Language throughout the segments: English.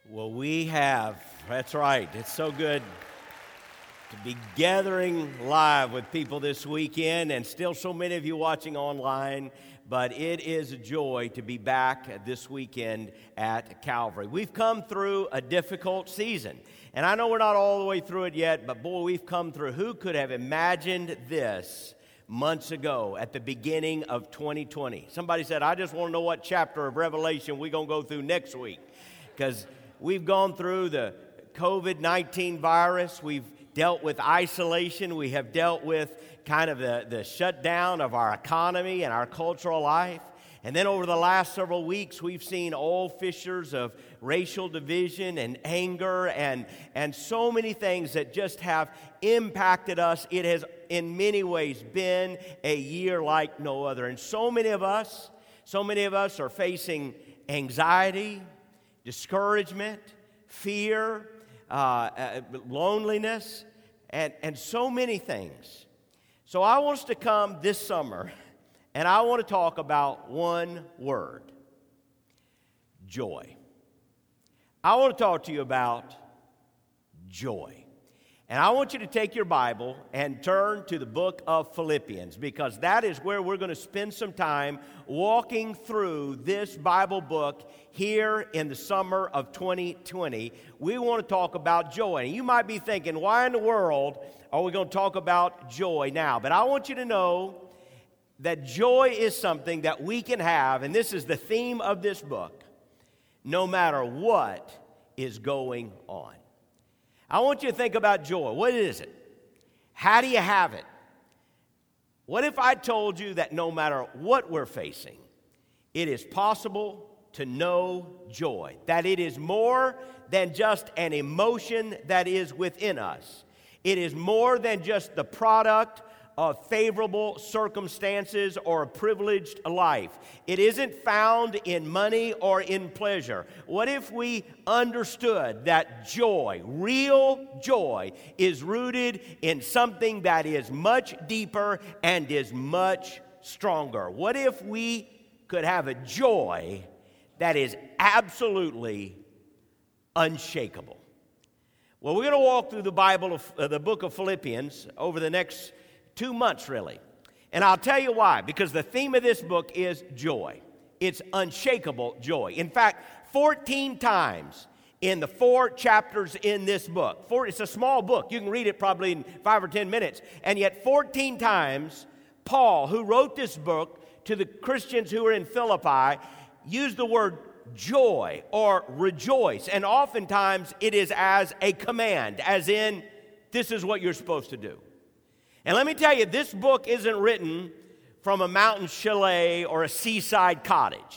Well, we have. That's right. It's so good to be gathering live with people this weekend, and still so many of you watching online. But it is a joy to be back this weekend at Calvary. We've come through a difficult season, and I know we're not all the way through it yet, but boy, we've come through. Who could have imagined this months ago at the beginning of 2020? Somebody said, I just want to know what chapter of Revelation we're going to go through next week, because we've gone through the COVID-19 virus. We've dealt with isolation. We have dealt with kind of the shutdown of our economy and our cultural life. And then over the last several weeks, we've seen old fissures of racial division and anger and so many things that just have impacted us. It has in many ways been a year like no other. And so many of us are facing anxiety, discouragement, fear, loneliness, and so many things. So I want us to come this summer, and I want to talk about one word: joy. I want to talk to you about joy. And I want you to take your Bible and turn to the book of Philippians, because that is where we're going to spend some time walking through this Bible book here in the summer of 2020. We want to talk about joy. And you might be thinking, why in the world are we going to talk about joy now? But I want you to know that joy is something that we can have, and this is the theme of this book, no matter what is going on. I want you to think about joy. What is it? How do you have it? What if I told you that no matter what we're facing, it is possible to know joy, that it is more than just an emotion that is within us. It is more than just the product of favorable circumstances or a privileged life. It isn't found in money or in pleasure. What if we understood that joy, real joy, is rooted in something that is much deeper and is much stronger? What if we could have a joy that is absolutely unshakable? Well, we're going to walk through the Bible, the book of Philippians, over the next 2 months, really. And I'll tell you why. Because the theme of this book is joy. It's unshakable joy. In fact, 14 times in the 4 chapters in this book. It's a small book. You can read it probably in 5 or 10 minutes. And yet 14 times, Paul, who wrote this book to the Christians who were in Philippi, used the word joy or rejoice. And oftentimes it is as a command, as in, this is what you're supposed to do. And let me tell you, this book isn't written from a mountain chalet or a seaside cottage.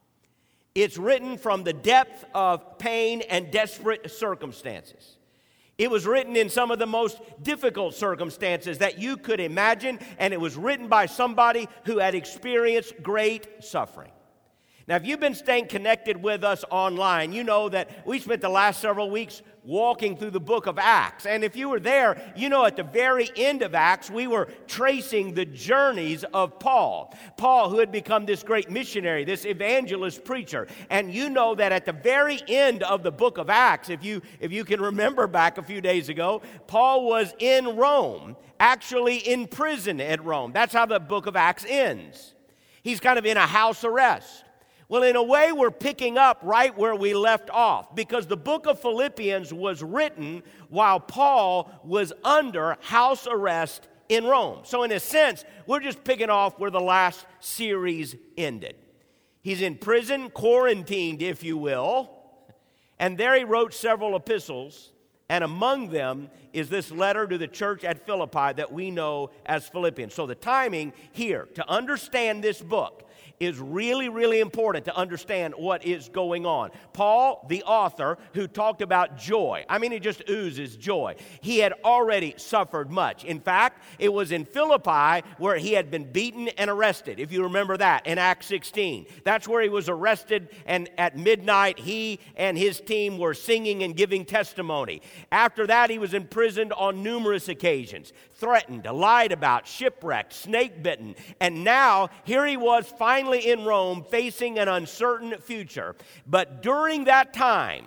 It's written from the depth of pain and desperate circumstances. It was written in some of the most difficult circumstances that you could imagine, and it was written by somebody who had experienced great suffering. Now, if you've been staying connected with us online, you know that we spent the last several weeks walking through the book of Acts. And if you were there, you know at the very end of Acts, we were tracing the journeys of Paul. Paul, who had become this great missionary, this evangelist preacher. And you know that at the very end of the book of Acts, if you can remember back a few days ago, Paul was in Rome, actually in prison at Rome. That's how the book of Acts ends. He's kind of in a house arrest. Well, in a way, we're picking up right where we left off, because the book of Philippians was written while Paul was under house arrest in Rome. So in a sense, we're just picking off where the last series ended. He's in prison, quarantined, if you will, and there he wrote several epistles, and among them is this letter to the church at Philippi that we know as Philippians. So the timing here, to understand this book, is really, really important to understand what is going on. Paul, the author, who talked about joy, I mean, he just oozes joy. He had already suffered much. In fact, it was in Philippi where he had been beaten and arrested, if you remember that, in Acts 16. That's where he was arrested, and at midnight, he and his team were singing and giving testimony. After that, he was imprisoned on numerous occasions, threatened, lied about, shipwrecked, snake-bitten, and now, here he was finally in Rome facing an uncertain future. But during that time,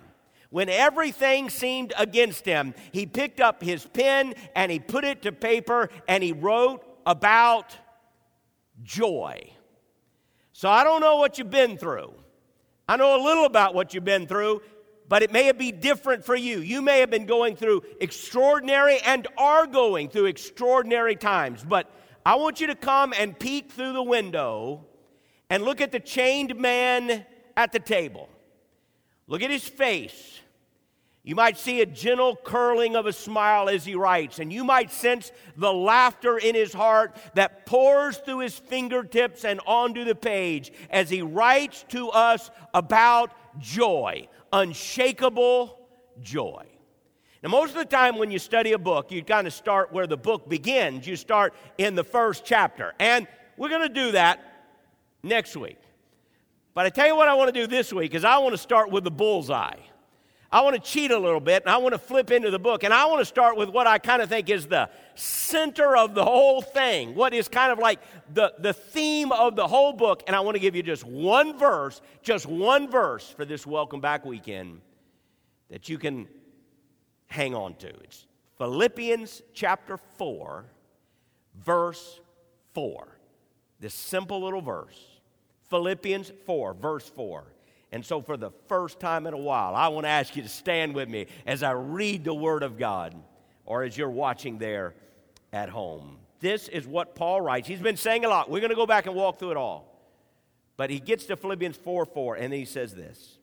When everything seemed against him, he picked up his pen and he put it to paper and he wrote about joy. So I don't know what you've been through. I know a little about what you've been through, but it may be different for you. You may have been going through extraordinary and are going through extraordinary times. But I want you to come and peek through the window and look at the chained man at the table. Look at his face. You might see a gentle curling of a smile as he writes, and you might sense the laughter in his heart that pours through his fingertips and onto the page as he writes to us about joy, unshakable joy. Now, most of the time when you study a book, you kind of start where the book begins. You start in the first chapter, and we're going to do that next week. But I tell you what I want to do this week is I want to start with the bullseye. I want to cheat a little bit, and I want to flip into the book, and I want to start with what I kind of think is the center of the whole thing, what is kind of like the theme of the whole book, and I want to give you just one verse for this Welcome Back weekend that you can hang on to. It's Philippians chapter 4, verse 4. This simple little verse. Philippians 4, verse 4. And so for the first time in a while, I want to ask you to stand with me as I read the Word of God, or as you're watching there at home. This is what Paul writes. He's been saying a lot. We're going to go back and walk through it all. But he gets to Philippians 4:4, and he says this: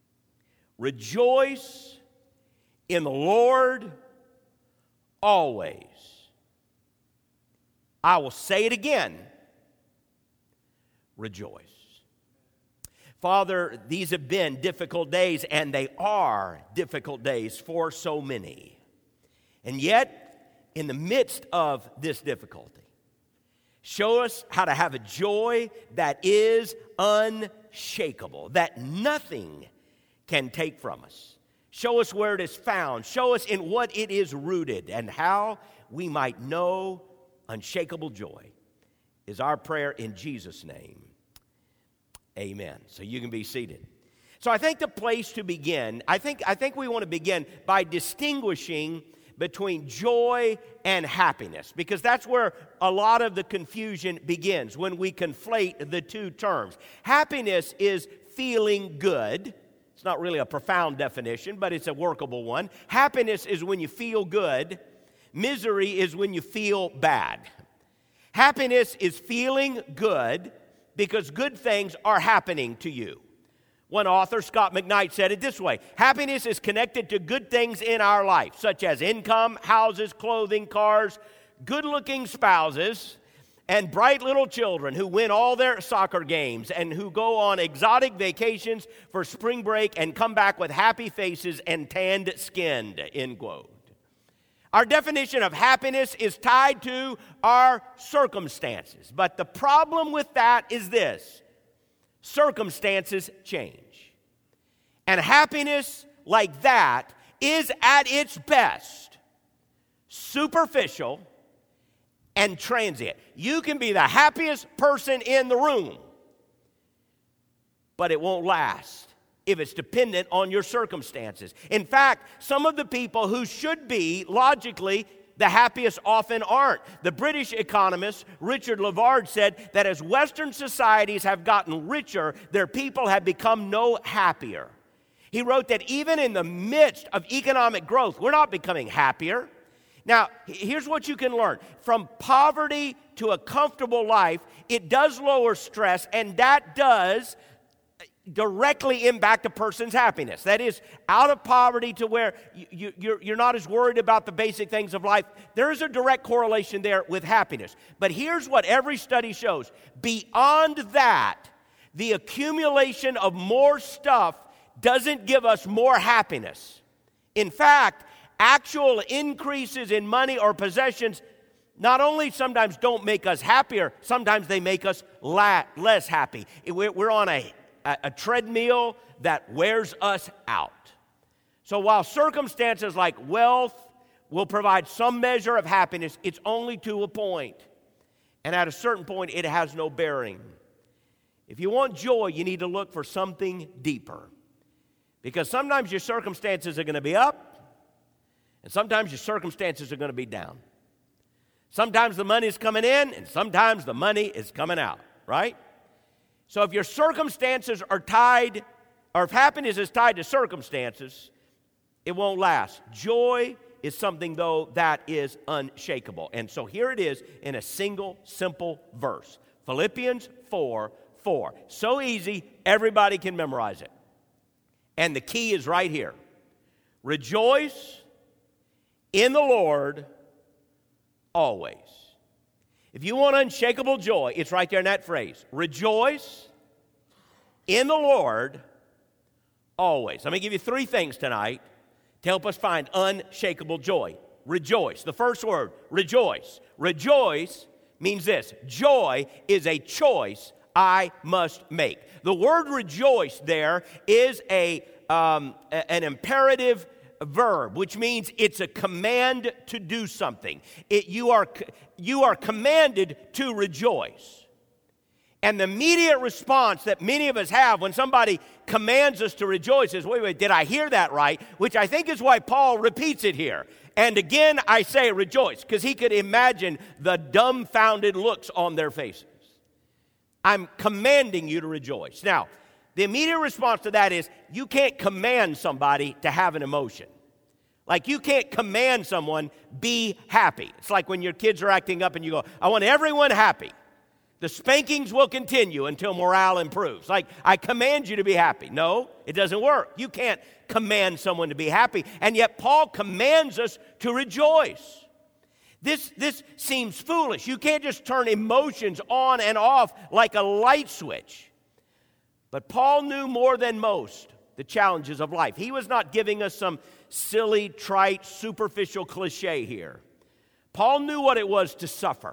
Rejoice in the Lord always. I will say it again. Rejoice. Father, these have been difficult days, and they are difficult days for so many. And yet, in the midst of this difficulty, show us how to have a joy that is unshakable, that nothing can take from us. Show us where it is found. Show us in what it is rooted, and how we might know unshakable joy is our prayer in Jesus' name. Amen. So you can be seated. So I think the place to begin, I think we want to begin by distinguishing between joy and happiness, because that's where a lot of the confusion begins when we conflate the two terms. Happiness is feeling good. It's not really a profound definition, but it's a workable one. Happiness is when you feel good. Misery is when you feel bad. Happiness is feeling good because good things are happening to you. One author, Scott McKnight, said it this way: happiness is connected to good things in our life, such as income, houses, clothing, cars, good-looking spouses, and bright little children who win all their soccer games and who go on exotic vacations for spring break and come back with happy faces and tanned skin, end quote. Our definition of happiness is tied to our circumstances. But the problem with that is this: circumstances change. And happiness like that is at its best superficial and transient. You can be the happiest person in the room, but it won't last if it's dependent on your circumstances. In fact, some of the people who should be, logically, the happiest often aren't. The British economist Richard Lavard said that as Western societies have gotten richer, their people have become no happier. He wrote that even in the midst of economic growth, we're not becoming happier. Now, here's what you can learn. From poverty to a comfortable life, it does lower stress, and that does directly impact a person's happiness. That is, out of poverty to where you're not as worried about the basic things of life. There is a direct correlation there with happiness. But here's what every study shows. Beyond that, the accumulation of more stuff doesn't give us more happiness. In fact, actual increases in money or possessions not only sometimes don't make us happier, sometimes they make us less happy. We're on a treadmill that wears us out. So while circumstances like wealth will provide some measure of happiness, it's only to a point. And at a certain point, it has no bearing. If you want joy, you need to look for something deeper. Because sometimes your circumstances are going to be up, and sometimes your circumstances are going to be down. Sometimes the money is coming in, and sometimes the money is coming out, right? So if your circumstances are tied, or if happiness is tied to circumstances, it won't last. Joy is something, though, that is unshakable. And so here it is in a single, simple verse. Philippians 4:4. So easy, everybody can memorize it. And the key is right here. Rejoice in the Lord always. If you want unshakable joy, it's right there in that phrase. Rejoice in the Lord always. Let me give you 3 things tonight to help us find unshakable joy. Rejoice. The first word, rejoice. Rejoice means this. Joy is a choice I must make. The word rejoice there is an imperative verb, which means it's a command to do something. You are commanded to rejoice. And the immediate response that many of us have when somebody commands us to rejoice is, wait, did I hear that right? Which I think is why Paul repeats it here. And again, I say rejoice, because he could imagine the dumbfounded looks on their faces. I'm commanding you to rejoice. Now, the immediate response to that is you can't command somebody to have an emotion. Like you can't command someone, be happy. It's like when your kids are acting up and you go, I want everyone happy. The spankings will continue until morale improves. Like, I command you to be happy. No, it doesn't work. You can't command someone to be happy. And yet Paul commands us to rejoice. This seems foolish. You can't just turn emotions on and off like a light switch. But Paul knew more than most the challenges of life. He was not giving us some silly, trite, superficial cliche here. Paul knew what it was to suffer.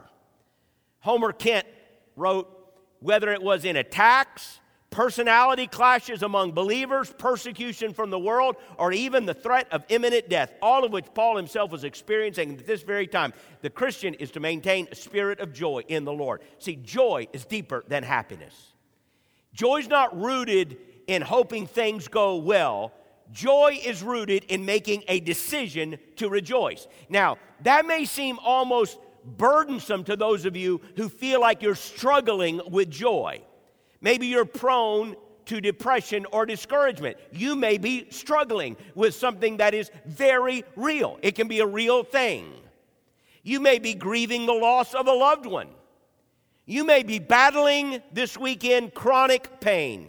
Homer Kent wrote, whether it was in attacks, personality clashes among believers, persecution from the world, or even the threat of imminent death, all of which Paul himself was experiencing at this very time, the Christian is to maintain a spirit of joy in the Lord. See, joy is deeper than happiness. Joy is not rooted in hoping things go well. Joy is rooted in making a decision to rejoice. Now, that may seem almost burdensome to those of you who feel like you're struggling with joy. Maybe you're prone to depression or discouragement. You may be struggling with something that is very real. It can be a real thing. You may be grieving the loss of a loved one. You may be battling this weekend chronic pain.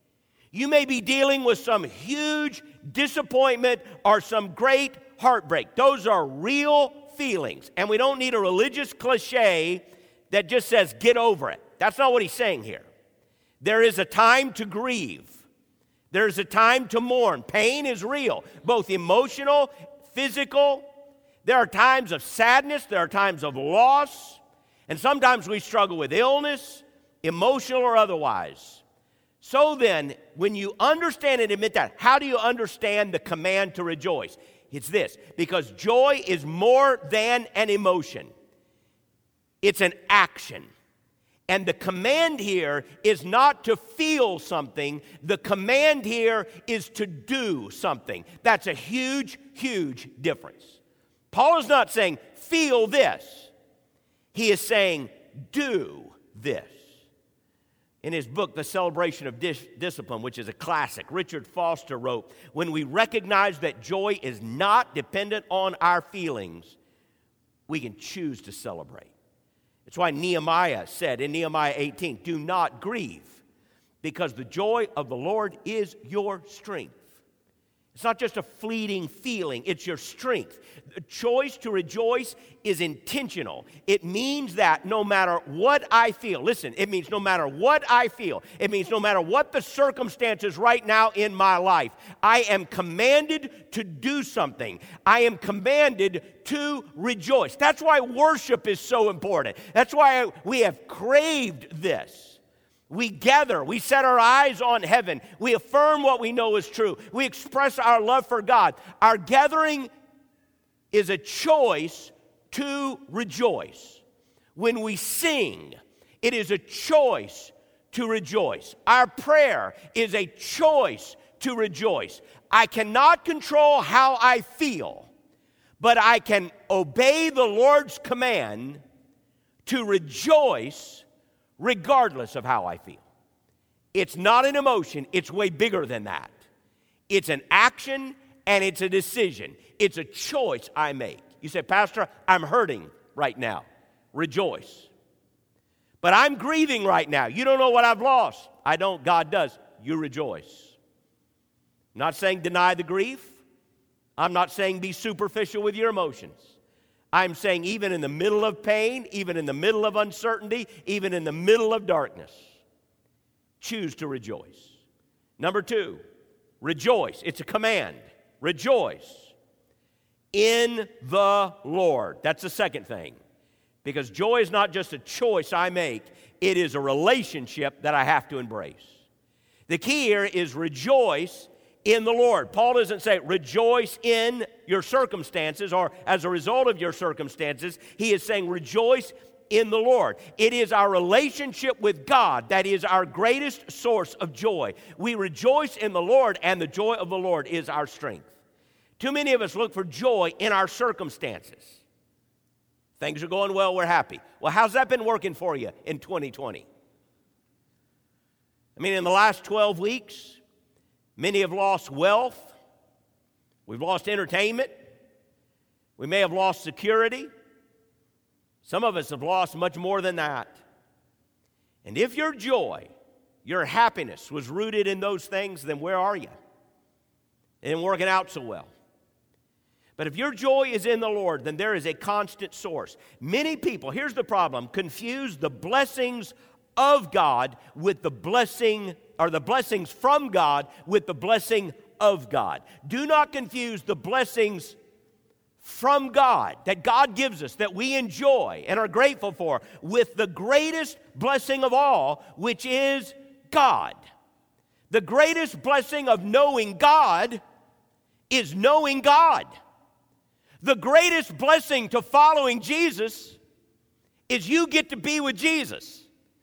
You may be dealing with some huge disappointment or some great heartbreak. Those are real feelings. And we don't need a religious cliche that just says, get over it. That's not what he's saying here. There is a time to grieve. There's a time to mourn. Pain is real, both emotional, physical. There are times of sadness. There are times of loss. And sometimes we struggle with illness, emotional or otherwise. So then, when you understand and admit that, how do you understand the command to rejoice? It's this, because joy is more than an emotion. It's an action. And the command here is not to feel something. The command here is to do something. That's a huge, huge difference. Paul is not saying, feel this. He is saying, do this. In his book, The Celebration of Discipline, which is a classic, Richard Foster wrote, when we recognize that joy is not dependent on our feelings, we can choose to celebrate. It's why Nehemiah said in Nehemiah 18, do not grieve, because the joy of the Lord is your strength. It's not just a fleeting feeling, it's your strength. The choice to rejoice is intentional. It means that no matter what I feel, listen, it means no matter what I feel, it means no matter what the circumstances right now in my life, I am commanded to do something. I am commanded to rejoice. That's why worship is so important. That's why we have craved this. We gather, we set our eyes on heaven, we affirm what we know is true, we express our love for God. Our gathering is a choice to rejoice. When we sing, it is a choice to rejoice. Our prayer is a choice to rejoice. I cannot control how I feel, but I can obey the Lord's command to rejoice regardless of how I feel. It's not an emotion. It's way bigger than that. It's an action and it's a decision. It's a choice I make. You say, Pastor, I'm hurting right now. Rejoice. But I'm grieving right now. You don't know what I've lost. I don't. God does. You rejoice. I'm not saying deny the grief. I'm not saying be superficial with your emotions. I'm saying even in the middle of pain, even in the middle of uncertainty, even in the middle of darkness, choose to rejoice. Number 2, rejoice. It's a command. Rejoice in the Lord. That's the second thing. Because joy is not just a choice I make, it is a relationship that I have to embrace. The key here is rejoice in the Lord. Paul doesn't say rejoice in your circumstances or as a result of your circumstances. He is saying rejoice in the Lord. It is our relationship with God that is our greatest source of joy. We rejoice in the Lord, and the joy of the Lord is our strength. Too many of us look for joy in our circumstances. Things are going well, we're happy. Well, how's that been working for you in 2020? I mean, in the last 12 weeks, many have lost wealth. We've lost entertainment. We may have lost security. Some of us have lost much more than that. And if your joy, your happiness was rooted in those things, then where are you? It ain't working out so well. But if your joy is in the Lord, then there is a constant source. Many people, here's the problem, confuse the blessings of God with the blessing, or the blessings from God with the blessing of God. Do not confuse the blessings from God that God gives us, that we enjoy and are grateful for, with the greatest blessing of all, which is God. The greatest blessing of knowing God is knowing God. The greatest blessing to following Jesus is you get to be with Jesus.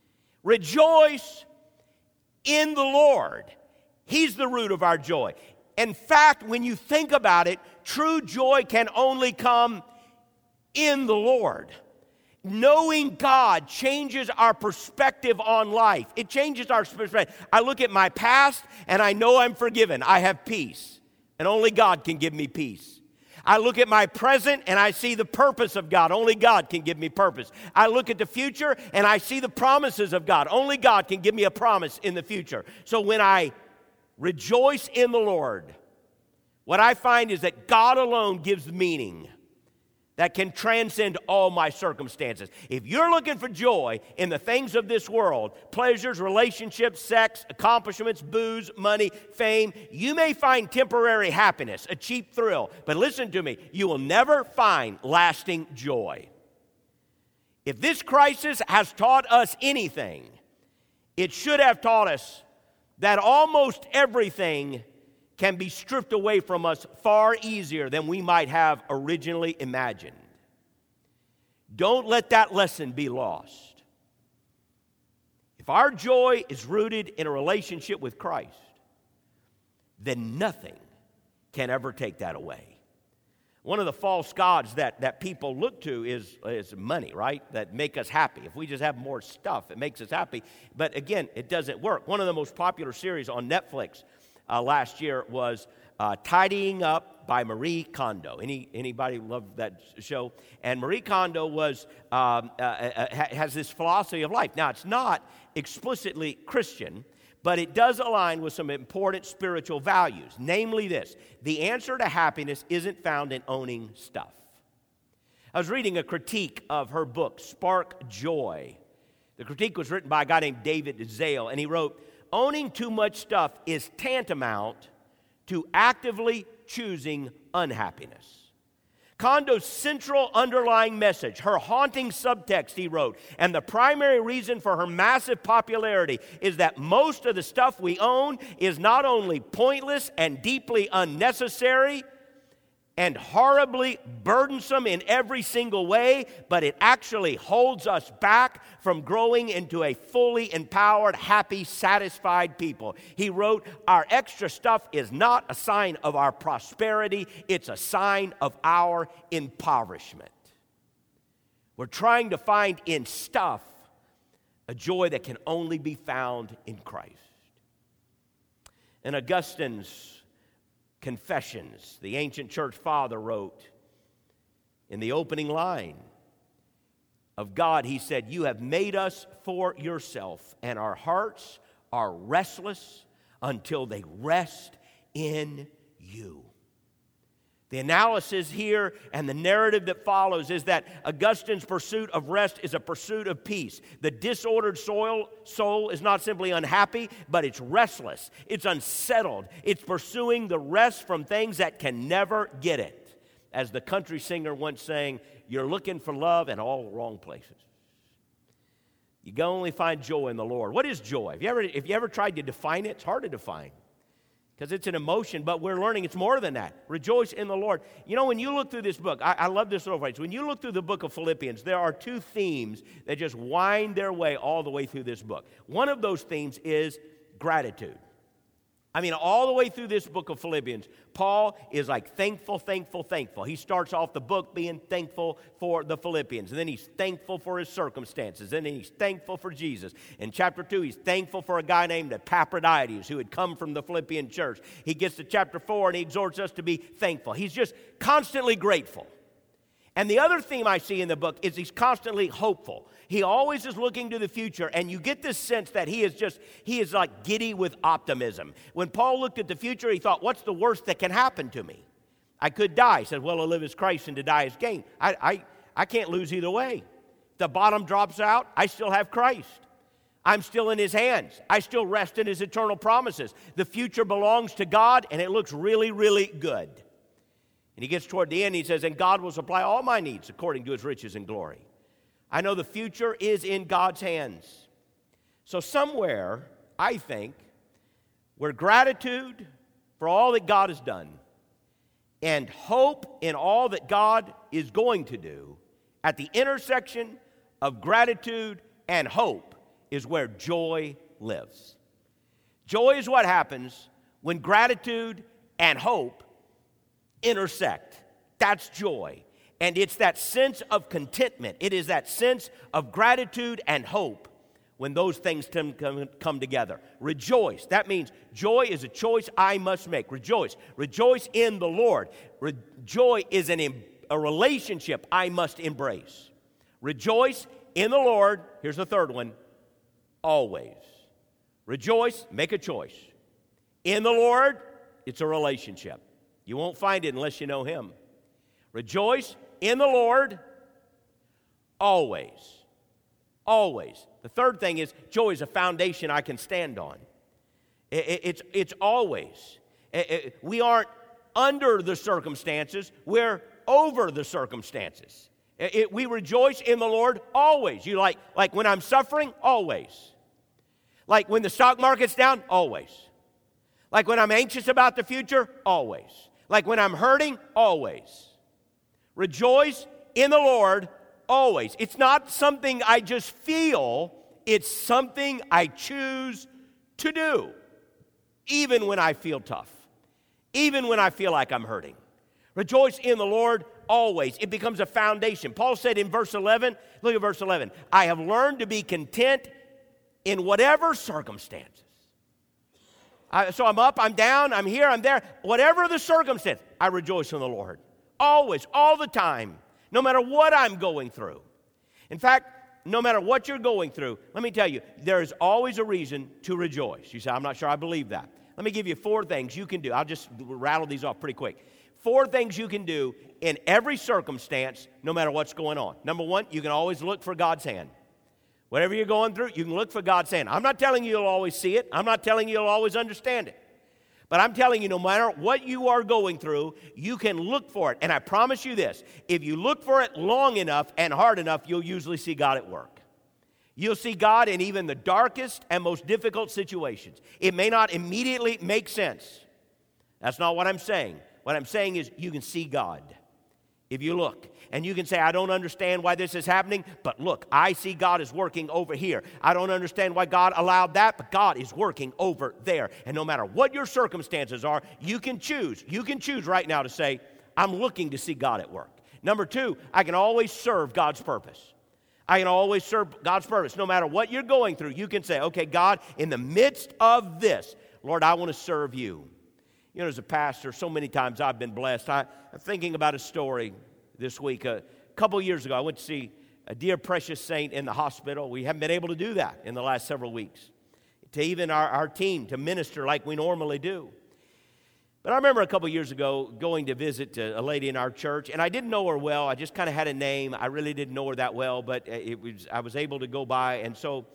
Rejoice in the Lord. He's the root of our joy. In fact, when you think about it, true joy can only come in the Lord. Knowing God changes our perspective on life. It changes our perspective. I look at my past and I know I'm forgiven. I have peace. And only God can give me peace. I look at my present and I see the purpose of God. Only God can give me purpose. I look at the future and I see the promises of God. Only God can give me a promise in the future. So when I rejoice in the Lord, what I find is that God alone gives meaning that can transcend all my circumstances. If you're looking for joy in the things of this world, pleasures, relationships, sex, accomplishments, booze, money, fame, you may find temporary happiness, a cheap thrill. But listen to me, you will never find lasting joy. If this crisis has taught us anything, it should have taught us that almost everything can be stripped away from us far easier than we might have originally imagined. Don't let that lesson be lost. If our joy is rooted in a relationship with Christ, then nothing can ever take that away. One of the false gods that people look to is money, right? That make us happy. If we just have more stuff, it makes us happy. But again, it doesn't work. One of the most popular series on Netflix last year was Tidying Up by Marie Kondo. Anybody love that show? And Marie Kondo has this philosophy of life. Now, it's not explicitly Christian, but it does align with some important spiritual values. Namely this: the answer to happiness isn't found in owning stuff. I was reading a critique of her book, Spark Joy. The critique was written by a guy named David Zale, and he wrote, "Owning too much stuff is tantamount to actively choosing unhappiness." Kondo's central underlying message, her haunting subtext, he wrote, and the primary reason for her massive popularity is that most of the stuff we own is not only pointless and deeply unnecessary, and horribly burdensome in every single way, but it actually holds us back from growing into a fully empowered, happy, satisfied people. He wrote, our extra stuff is not a sign of our prosperity, it's a sign of our impoverishment. We're trying to find in stuff a joy that can only be found in Christ. In Augustine's Confessions, the ancient church father wrote in the opening line of God, he said, you have made us for yourself, and our hearts are restless until they rest in you. The analysis here and the narrative that follows is that Augustine's pursuit of rest is a pursuit of peace. The disordered soul is not simply unhappy, but it's restless. It's unsettled. It's pursuing the rest from things that can never get it. As the country singer once sang, you're looking for love in all the wrong places. You can only find joy in the Lord. What is joy? If you ever tried to define it, it's hard to define. Because it's an emotion, but we're learning it's more than that. Rejoice in the Lord. You know, when you look through this book, I love this little phrase. When you look through the book of Philippians, there are two themes that just wind their way all the way through this book. One of those themes is gratitude. I mean, all the way through this book of Philippians, Paul is like thankful, thankful, thankful. He starts off the book being thankful for the Philippians, and then he's thankful for his circumstances, and then he's thankful for Jesus. In chapter 2, he's thankful for a guy named Epaphroditus who had come from the Philippian church. He gets to chapter 4, and he exhorts us to be thankful. He's just constantly grateful. And the other theme I see in the book is he's constantly hopeful. He always is looking to the future, and you get this sense that he is like giddy with optimism. When Paul looked at the future, he thought, what's the worst that can happen to me? I could die. He said, well, to live is Christ and to die is gain. I can't lose either way. If the bottom drops out, I still have Christ. I'm still in his hands. I still rest in his eternal promises. The future belongs to God, and it looks really, really good. And he gets toward the end, he says, and God will supply all my needs according to his riches and glory. I know the future is in God's hands. So somewhere, I think, where gratitude for all that God has done and hope in all that God is going to do, at the intersection of gratitude and hope is where joy lives. Joy is what happens when gratitude and hope intersect. That's joy. And it's that sense of contentment. It is that sense of gratitude and hope when those things come together. Rejoice. That means joy is a choice I must make. Rejoice. Rejoice in the Lord. Joy is a relationship I must embrace. Rejoice in the Lord. Here's the third one. Always. Rejoice. Make a choice. In the Lord, it's a relationship. You won't find it unless you know him. Rejoice in the Lord always. Always. The third thing is joy is a foundation I can stand on. It's always. We aren't under the circumstances. We're over the circumstances. We rejoice in the Lord always. You like when I'm suffering? Always. Like when the stock market's down? Always. Like when I'm anxious about the future? Always. Like when I'm hurting? Always. Rejoice in the Lord always. It's not something I just feel. It's something I choose to do. Even when I feel tough. Even when I feel like I'm hurting. Rejoice in the Lord always. It becomes a foundation. Paul said in verse 11, look at verse 11. I have learned to be content in whatever circumstances. So I'm up, I'm down, I'm here, I'm there. Whatever the circumstance, I rejoice in the Lord. Always, all the time, no matter what I'm going through. In fact, no matter what you're going through, let me tell you, there is always a reason to rejoice. You say, I'm not sure I believe that. Let me give you 4 things you can do. I'll just rattle these off pretty quick. 4 things you can do in every circumstance, no matter what's going on. Number 1, you can always look for God's hand. Whatever you're going through, you can look for God's hand. I'm not telling you you'll always see it. I'm not telling you you'll always understand it. But I'm telling you, no matter what you are going through, you can look for it. And I promise you this, if you look for it long enough and hard enough, you'll usually see God at work. You'll see God in even the darkest and most difficult situations. It may not immediately make sense. That's not what I'm saying. What I'm saying is you can see God if you look. And you can say, I don't understand why this is happening, but look, I see God is working over here. I don't understand why God allowed that, but God is working over there. And no matter what your circumstances are, you can choose. You can choose right now to say, I'm looking to see God at work. Number two, I can always serve God's purpose. I can always serve God's purpose. No matter what you're going through, you can say, okay, God, in the midst of this, Lord, I want to serve you. You know, as a pastor, so many times I've been blessed. I'm thinking about a story this week. A couple years ago, I went to see a dear precious saint in the hospital. We haven't been able to do that in the last several weeks, to even our team to minister like we normally do. But I remember a couple years ago going to visit a lady in our church, and I didn't know her well. I just kind of had a name. I really didn't know her that well, but I was able to go by. And so,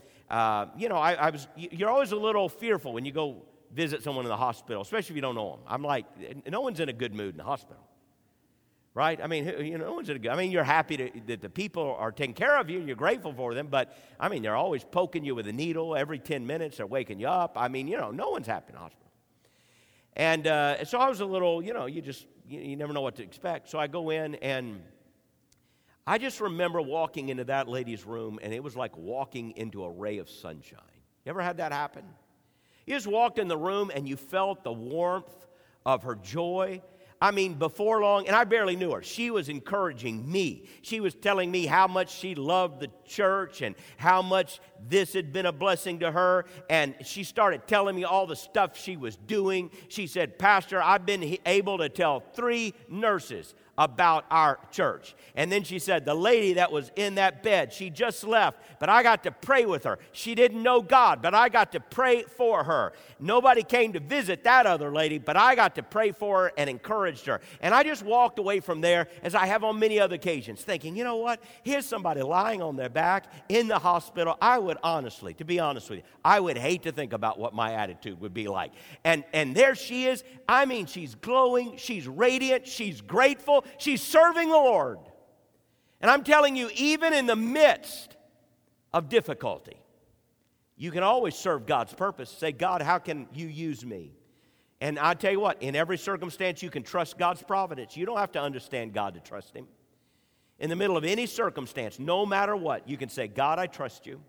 you're always a little fearful when you go visit someone in the hospital, especially if you don't know them. I'm like, no one's in a good mood in the hospital, right? I mean, no one's in a good. I mean, you're happy that the people are taking care of you, and you're grateful for them, but I mean, they're always poking you with a needle every 10 minutes. They're waking you up. I mean, no one's happy in the hospital. And so I was a little, you never know what to expect. So I go in, and I just remember walking into that lady's room, and it was like walking into a ray of sunshine. You ever had that happen? You just walked in the room, and you felt the warmth of her joy. I mean, before long, and I barely knew her, she was encouraging me. She was telling me how much she loved the church and how much this had been a blessing to her. And she started telling me all the stuff she was doing. She said, Pastor, I've been able to tell 3 nurses about our church. And then she said, the lady that was in that bed, she just left, but I got to pray with her. She didn't know God, but I got to pray for her. Nobody came to visit that other lady, but I got to pray for her and encouraged her. And I just walked away from there, as I have on many other occasions, thinking, you know what? Here's somebody lying on their back in the hospital. I would honestly, to be honest with you, I would hate to think about what my attitude would be like. And there she is. I mean, she's glowing, she's radiant, she's grateful, she's serving the Lord. And I'm telling you, even in the midst of difficulty, you can always serve God's purpose. Say, God, how can you use me? And I tell you what, in every circumstance, you can trust God's providence. You don't have to understand God to trust Him. In the middle of any circumstance, no matter what, you can say, God, I trust you.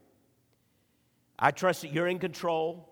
I trust that you're in control.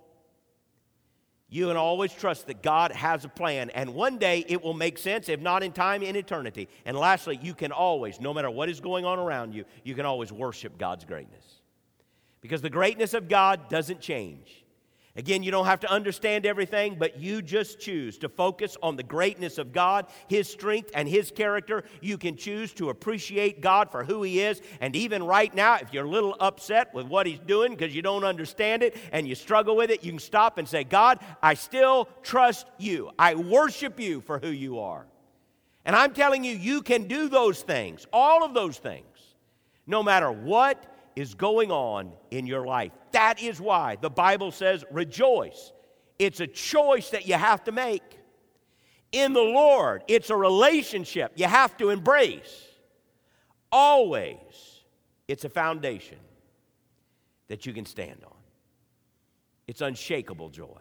You can always trust that God has a plan, and one day it will make sense, if not in time, in eternity. And lastly, you can always, no matter what is going on around you, you can always worship God's greatness. Because the greatness of God doesn't change. Again, you don't have to understand everything, but you just choose to focus on the greatness of God, His strength, and His character. You can choose to appreciate God for who He is. And even right now, if you're a little upset with what He's doing because you don't understand it and you struggle with it, you can stop and say, God, I still trust you. I worship you for who you are. And I'm telling you, you can do those things, all of those things, no matter what is going on in your life. That is why the Bible says rejoice. It's a choice that you have to make. In the Lord, it's a relationship you have to embrace. Always, it's a foundation that you can stand on. It's unshakable joy.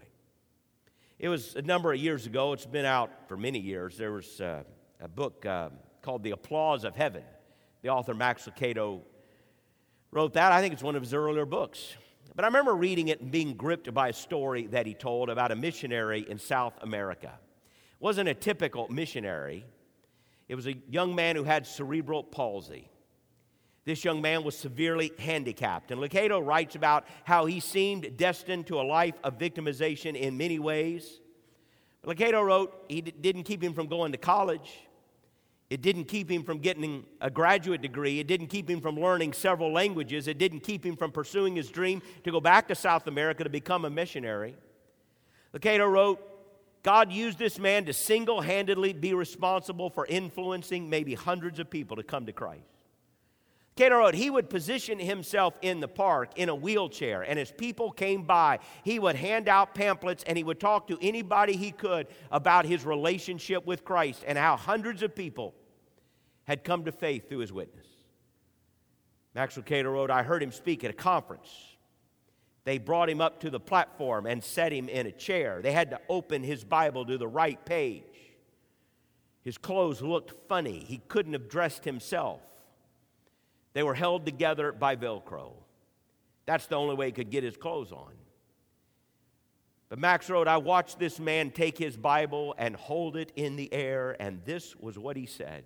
It was a number of years ago. It's been out for many years. There was a book called The Applause of Heaven. The author, Max Lucado, wrote that. I think it's one of his earlier books. But I remember reading it and being gripped by a story that he told about a missionary in South America. It wasn't a typical missionary. It was a young man who had cerebral palsy. This young man was severely handicapped. And Lucado writes about how he seemed destined to a life of victimization in many ways. Lucado wrote, it didn't keep him from going to college. It didn't keep him from getting a graduate degree. It didn't keep him from learning several languages. It didn't keep him from pursuing his dream to go back to South America to become a missionary. Lucado wrote, God used this man to single-handedly be responsible for influencing maybe hundreds of people to come to Christ. Lucado wrote, he would position himself in the park in a wheelchair, and as people came by, he would hand out pamphlets and he would talk to anybody he could about his relationship with Christ and how hundreds of people had come to faith through his witness. Max Lucado wrote, I heard him speak at a conference. They brought him up to the platform and set him in a chair. They had to open his Bible to the right page. His clothes looked funny. He couldn't have dressed himself. They were held together by Velcro. That's the only way he could get his clothes on. But Max wrote, I watched this man take his Bible and hold it in the air, and this was what he said.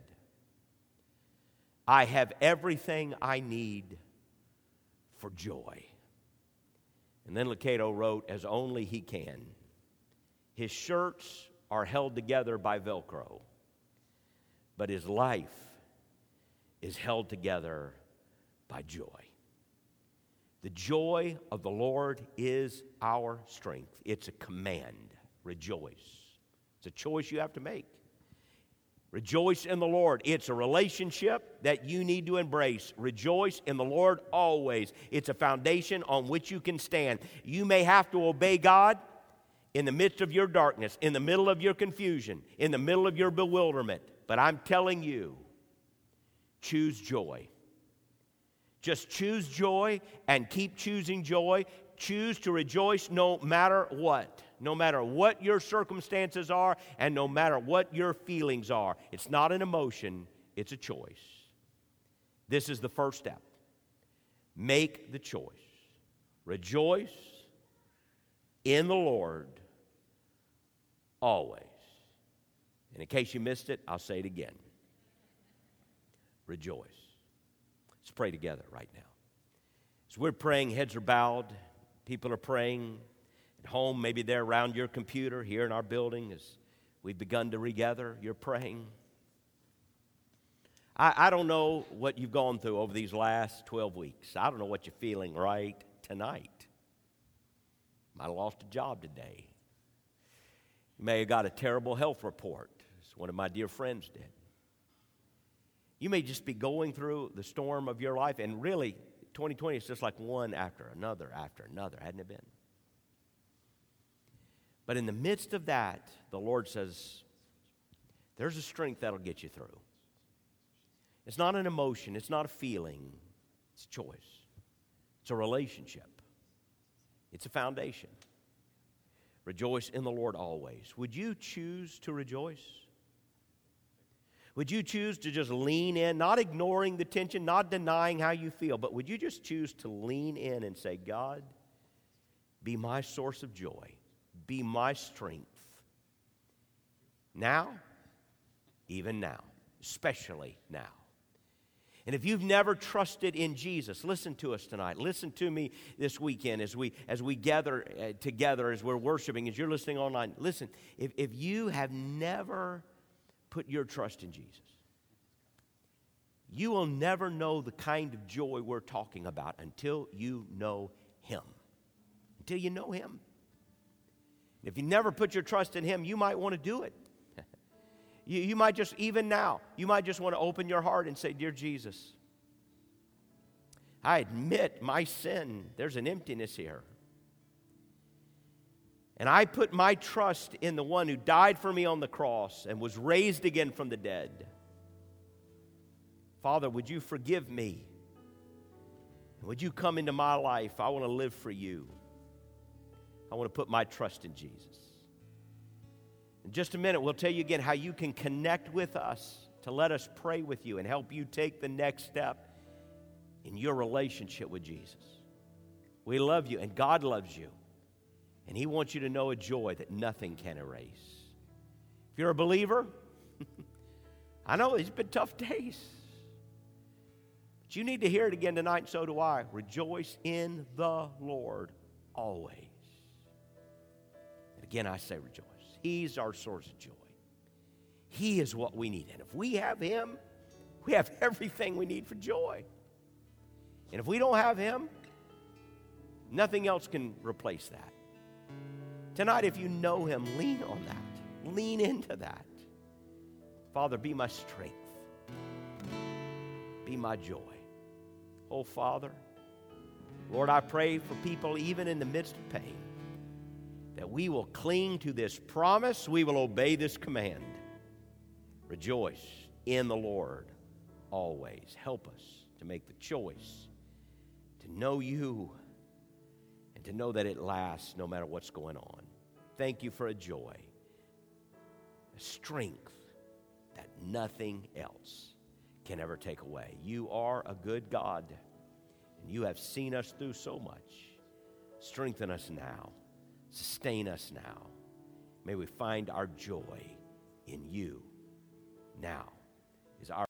I have everything I need for joy. And then Lucado wrote, as only he can. His shirts are held together by Velcro, but his life is held together by joy. The joy of the Lord is our strength. It's a command. Rejoice. It's a choice you have to make. Rejoice in the Lord. It's a relationship that you need to embrace. Rejoice in the Lord always. It's a foundation on which you can stand. You may have to obey God in the midst of your darkness, in the middle of your confusion, in the middle of your bewilderment. But I'm telling you, choose joy. Just choose joy and keep choosing joy. Choose to rejoice no matter what. No matter what your circumstances are and no matter what your feelings are. It's not an emotion, it's a choice. This is the first step. Make the choice. Rejoice in the Lord always. And in case you missed it, I'll say it again. Rejoice. Let's pray together right now. As we're praying, heads are bowed. People are praying at home. Maybe they're around your computer here in our building as we've begun to regather. You're praying. I don't know what you've gone through over these last 12 weeks. I don't know what you're feeling right tonight. Might have lost a job today. You may have got a terrible health report, as one of my dear friends did. You may just be going through the storm of your life, and really, 2020 is just like one after another, hadn't it been? But in the midst of that, the Lord says, there's a strength that'll get you through. It's not an emotion, it's not a feeling, it's a choice. It's a relationship. It's a foundation. Rejoice in the Lord always. Would you choose to rejoice? Would you choose to just lean in, not ignoring the tension, not denying how you feel, but would you just choose to lean in and say, God, be my source of joy, be my strength. Now, even now, especially now. And if you've never trusted in Jesus, listen to us tonight. Listen to me this weekend as we gather together, as we're worshiping, as you're listening online. Listen, if you have never put your trust in Jesus, you will never know the kind of joy we're talking about until you know Him. Until you know Him. If you never put your trust in Him, you might want to do it. You might just, even now, you might just want to open your heart and say, Dear Jesus, I admit my sin. There's an emptiness here. And I put my trust in the one who died for me on the cross and was raised again from the dead. Father, would you forgive me? And would you come into my life? I want to live for you. I want to put my trust in Jesus. In just a minute, we'll tell you again how you can connect with us to let us pray with you and help you take the next step in your relationship with Jesus. We love you, and God loves you. And He wants you to know a joy that nothing can erase. If you're a believer, I know these have been tough days. But you need to hear it again tonight, and so do I. Rejoice in the Lord always. And again, I say rejoice. He's our source of joy. He is what we need. And if we have Him, we have everything we need for joy. And if we don't have Him, nothing else can replace that. Tonight, if you know Him, lean on that. Lean into that. Father, be my strength. Be my joy. Oh, Father, Lord, I pray for people even in the midst of pain, that we will cling to this promise, we will obey this command. Rejoice in the Lord always. Help us to make the choice to know you and to know that it lasts no matter what's going on. Thank you for a joy, a strength nothing else can ever take away. You are a good God, and you have seen us through so much. Strengthen us now. Sustain us now. May we find our joy in you now. Is our